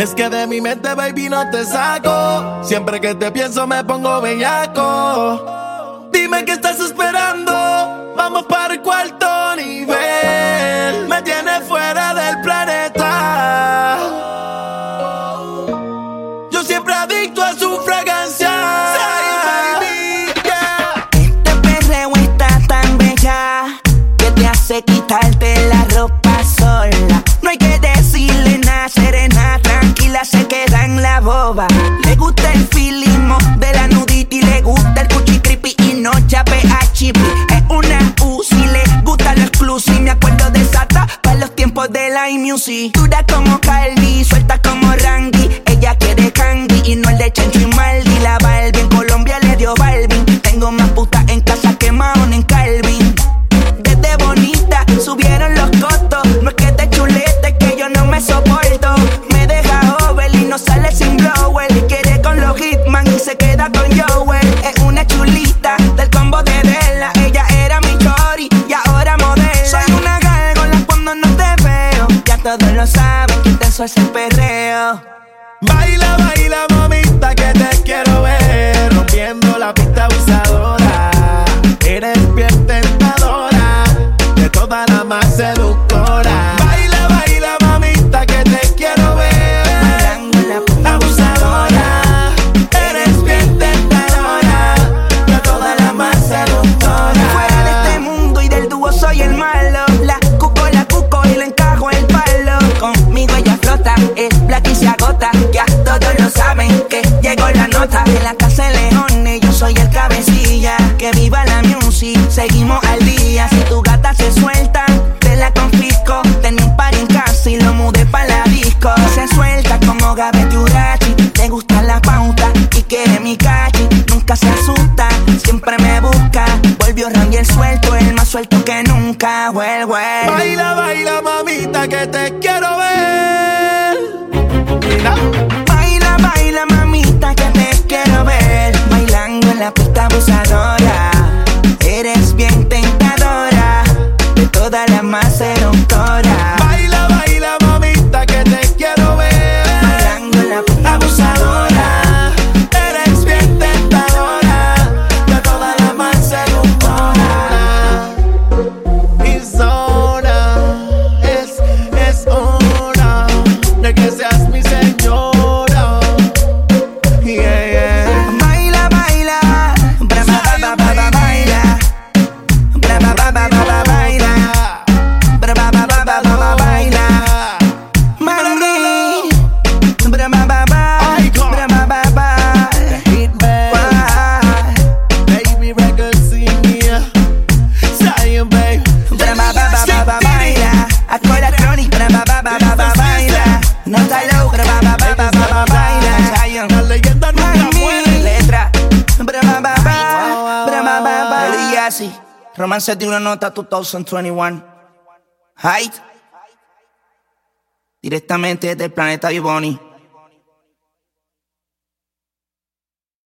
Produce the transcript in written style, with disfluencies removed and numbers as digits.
Es que de mi mente, baby, no te saco. Siempre que te pienso me pongo bellaco. Dime qué estás esperando. Vamos para el cuarto nivel. Me tienes fuera del planeta. Yo siempre adicto a su fragancia. Este perreo está tan bella que te hace quitarte la ropa sola. No hay que decirle nada, serena, tranquila, se queda en la boba. Le gusta el filismo de la nudity, le gusta el cuchi creepy y no chape a chippy. Es una Uzi, le gusta lo exclusive. Me acuerdo de Sata para los tiempos de la iMusic. Dura como Cardi, suelta como Randy. Ella quiere candy y no el de Chencho y Maldi. La Barbie en Colombia le dio Balvin. Tengo más putas en casa que Mahon en Calvin. Desde bonita subieron los costos. No es que te chulete, es que yo no me soporto. Me deja over y no sale sin blower. Quiere con los Hitman y se queda con Joel. Es una chulita del combo de Della. Ella era mi chori y ahora modela. Soy una gárgola cuando no te veo. Ya todos lo saben que intenso es el perreo. Baila, baila, mamita, que te quiero ver. Rompiendo la pista abusadora. Eres bien tentadora, de toda la más seductora. Baila, baila, mamita, que te quiero ver. Abusadora, eres bien tentadora, de toda la más seductora. Fuera de este mundo y del dúo soy el malo. La cuco y le encajo el palo. Conmigo ella flota, es black y se agota. Ya todos lo saben que llegó la nota. De la casa de Leones yo soy el cabecilla. Que viva la music, seguimos al día. Si tu gata se suelta, te la confisco. Tenía un par en casa y lo mudé pa' la disco. Se suelta como Gavete Urachi. Le gusta la pauta y quiere mi cachi. Nunca se asusta, siempre me busca. Volvió Randy suelto, el más suelto que nunca. Well. Baila, baila, mamita, que te quiero ver. Mira. Baila, baila, mamita, que te quiero ver. Bailando en la pista abusadora. Eres bien tentadora, de toda la más seductora. Baila, baila, mamita, que te quiero ver. Bailando en la pista abusadora. Eres bien tentadora, de toda la más seductora. Es hora, es hora de que seas mi señora. Yeah. Baila, baila, baila. Romance de una nota 2021. Height. Directamente desde el planeta Vivoni.